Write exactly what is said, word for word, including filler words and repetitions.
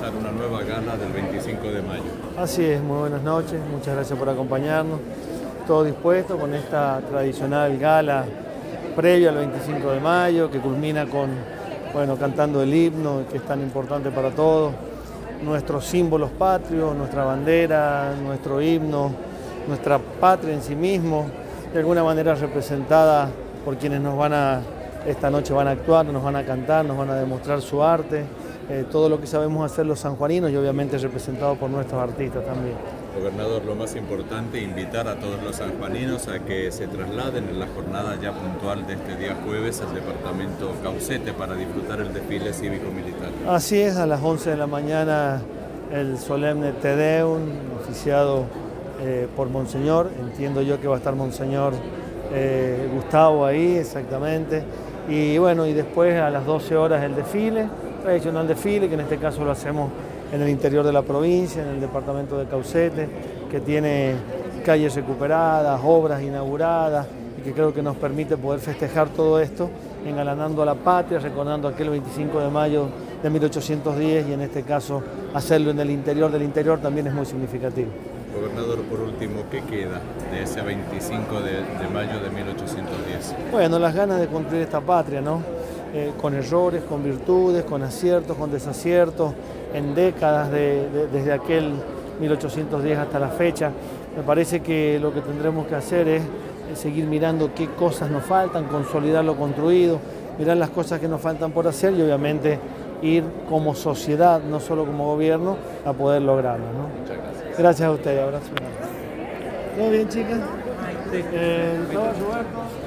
comenzar una nueva gala del veinticinco de mayo. Así es, muy buenas noches, muchas gracias por acompañarnos. Todo dispuesto con esta tradicional gala previa al veinticinco de mayo, que culmina con, bueno, cantando el himno, que es tan importante para todos, nuestros símbolos patrios, nuestra bandera, nuestro himno, nuestra patria en sí mismo, de alguna manera representada por quienes nos van a, esta noche van a actuar, nos van a cantar, nos van a demostrar su arte, eh, todo lo que sabemos hacer los sanjuaninos y obviamente representado por nuestros artistas también. Gobernador, lo más importante, invitar a todos los sanjuaninos a que se trasladen en la jornada ya puntual de este día jueves al departamento Caucete para disfrutar el desfile cívico-militar. Así es, a las once de la mañana el solemne Te Deum, oficiado eh, por Monseñor. Entiendo yo que va a estar Monseñor eh, Gustavo ahí, exactamente. Y bueno, y después a las doce horas el desfile, tradicional desfile, que en este caso lo hacemos en el interior de la provincia, en el departamento de Caucete, que tiene calles recuperadas, obras inauguradas y que creo que nos permite poder festejar todo esto, engalanando a la patria, recordando aquel veinticinco de mayo de mil ochocientos diez y en este caso hacerlo en el interior del interior también es muy significativo. Gobernador, por último, ¿qué queda de ese veinticinco de mayo de mil ochocientos diez? Bueno, las ganas de construir esta patria, ¿no? Eh, con errores, con virtudes, con aciertos, con desaciertos, en décadas de, de, desde aquel mil ochocientos diez hasta la fecha. Me parece que lo que tendremos que hacer es, es seguir mirando qué cosas nos faltan, consolidar lo construido, mirar las cosas que nos faltan por hacer y obviamente ir como sociedad, no solo como gobierno, a poder lograrlo, ¿no? Muchas gracias. Gracias a ustedes, abrazo. ¿Todo bien, chicas? Sí. Eh, ¿todo, Roberto?